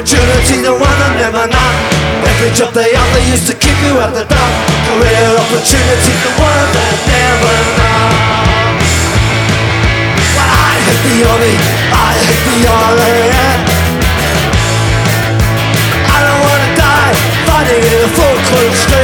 opportunities, the one that never knock. Every job they have, they used to keep you at the top. Career opportunities, the one that never knock. Well, I hate the army, I hate the RAF. I don't wanna die fighting in a full clothes.